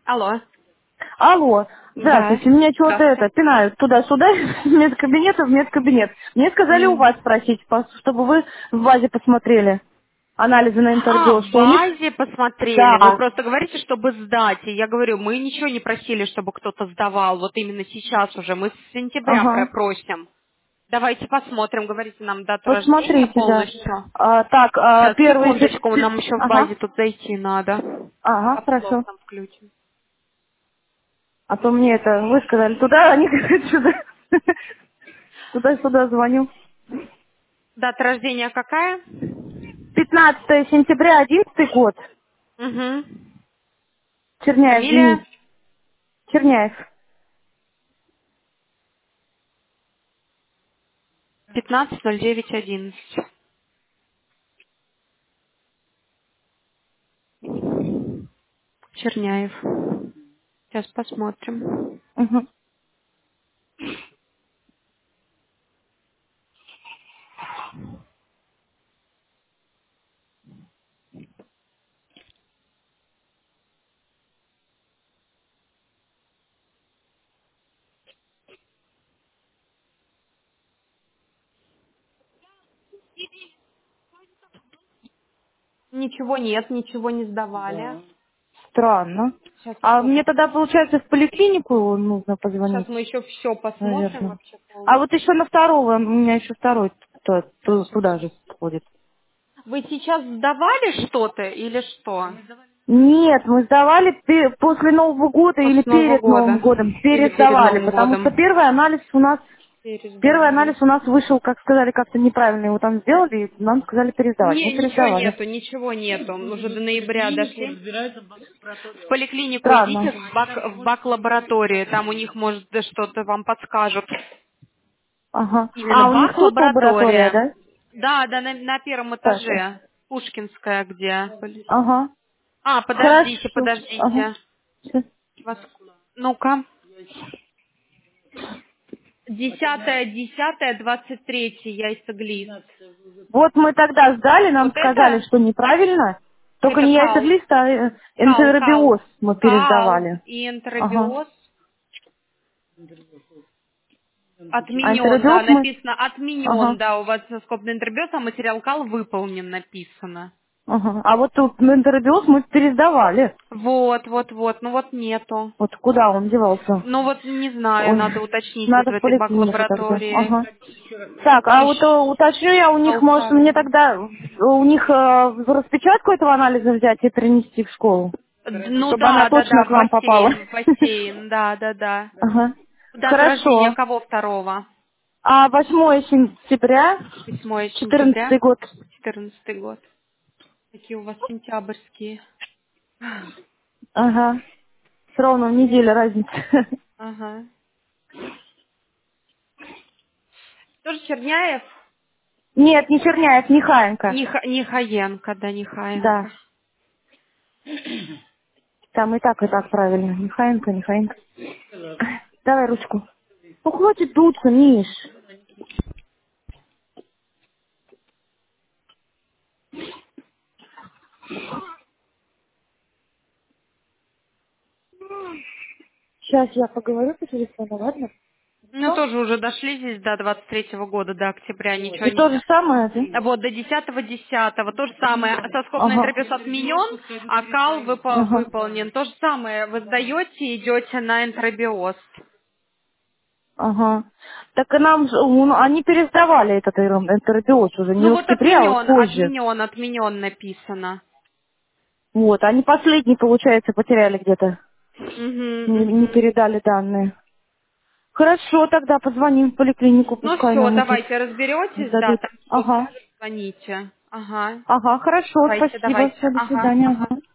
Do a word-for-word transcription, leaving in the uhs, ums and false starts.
Алло. Алло, Да. здравствуйте, меня что-то Здравствуйте. это, пинают туда-сюда, из медкабинета в медкабинет. Мне сказали у М. вас спросить, пос- чтобы вы в базе посмотрели анализы на А, интербио, в что у них... базе посмотрели. Вы Да, просто говорите, чтобы сдать. И я говорю, мы ничего не просили, чтобы кто-то сдавал. Вот именно сейчас уже. Мы с сентября про- ага, просим. Давайте посмотрим. Говорите нам дату рождения посмотрите, да. полностью. А, так, а, Сейчас, первый... сер- секундочку. Нам еще в Ага, базе тут зайти надо. ага, Капслок хорошо. там включим. А то мне это, вы сказали туда, они говорят сюда. Туда-сюда звоню. Дата рождения какая? пятнадцатое сентября, одиннадцатый год. Угу. Черняев Денис. Фамилия? Черняев. пятнадцать ноль девять одиннадцать. Черняев. Сейчас посмотрим. Угу. Ничего нет, ничего не сдавали. Странно. Сейчас А еще, мне тогда, получается, в поликлинику нужно сейчас позвонить, мы еще все посмотрим наверное. вообще А вот полностью. еще на второго, у меня еще второй ту- ту- туда же входит. Вы сейчас сдавали что-то или что? Нет, мы сдавали пе- после Нового года или После Нового перед Новым года. годом. Или перед Пересдавали, Новым потому что годом. первый анализ у нас первый Пересдавали. анализ у нас вышел, как сказали, как-то неправильно его там сделали, и нам сказали пересдавать. Мы Не, ничего пересдавали. нету, ничего нету. Уже до ноября дошли. В поликлинику Странно. идите в бак, в бак лаборатории, там у них, может, да что-то вам подскажут. Ага. Именно А у них бак тут лаборатория, лаборатория. да? Да, да, на, на первом Так. этаже. Пушкинская где? Ага. А, подождите, Хорошо. Ага. подождите. Всё. Вас- Ну-ка. Десятое, десятое, двадцать третье, яйцеглист. Вот мы тогда сдали, нам Вот сказали, это? что неправильно. Только Это не кал. яйцеглист, а э, Кал, кал. энтеробиоз мы Кал пересдавали. и Ага. энтеробиоз. А Отменен, да, энтеробиоз мы... написано отменен, Ага. да, у вас скобный энтеробиоз, а материал кал выполнен, написано. Ага. А вот тут ну, энтеробиоз мы пересдавали. Вот, вот, вот, ну вот нету. Вот куда он девался? Ну вот не знаю, Ой, надо уточнить вот в надо в этой поликлинику тогда. бак-лаборатории. Ага. Так, а вот э, Ищ- уточню я у А них, у может, мне второго? тогда э, у них э, распечатку этого анализа взять и принести в школу, Д- Ну чтобы она да, да, точно да, к в вам попала. бассейн, в бассейн, да, да, да. Ага. Дата рождения Хорошо. кого второго? А восьмое сентября, Восьмое четырнадцатый сентября, год. четырнадцатый год. Какие у вас сентябрьские? Ага. Все равно неделя разница. Ага. Тоже Черняев? Нет, не Черняев, Михаенко. Них- Нихаенко, да, Да. Нихаенко. Там и так, и так правильно. Михаенко, Михаенко. Давай ручку. Ну, хватит дуться, Миш. Сейчас я поговорю по телефону, ладно? Ну, тоже уже дошли здесь до двадцать третьего года, до октября, ничего И то не... же самое, А да? Вот, до десятого десятого. То же самое. Соскобный Ага. интерфейс отменен, а кал выпо- Ага. выполнен. То же самое. Вы сдаете, идете на энтеробиоз. Ага. Так и нам, же- ну, они пересдавали этот эром- энтеробиоз уже, не Ну в вот октябре, а вот отменен, позже. отменен, отменен написано. Вот, они последний, получается, потеряли где-то. Мгм, Не, не мгм. передали данные. Хорошо, тогда позвоним в поликлинику, Ну пускай все, нам эти давайте разберетесь, да, сдадут. там что Ага. скажут, звоните. Ага. Ага, хорошо, Давайте, спасибо. давайте. Все, до Ага, свидания. ага. Ага.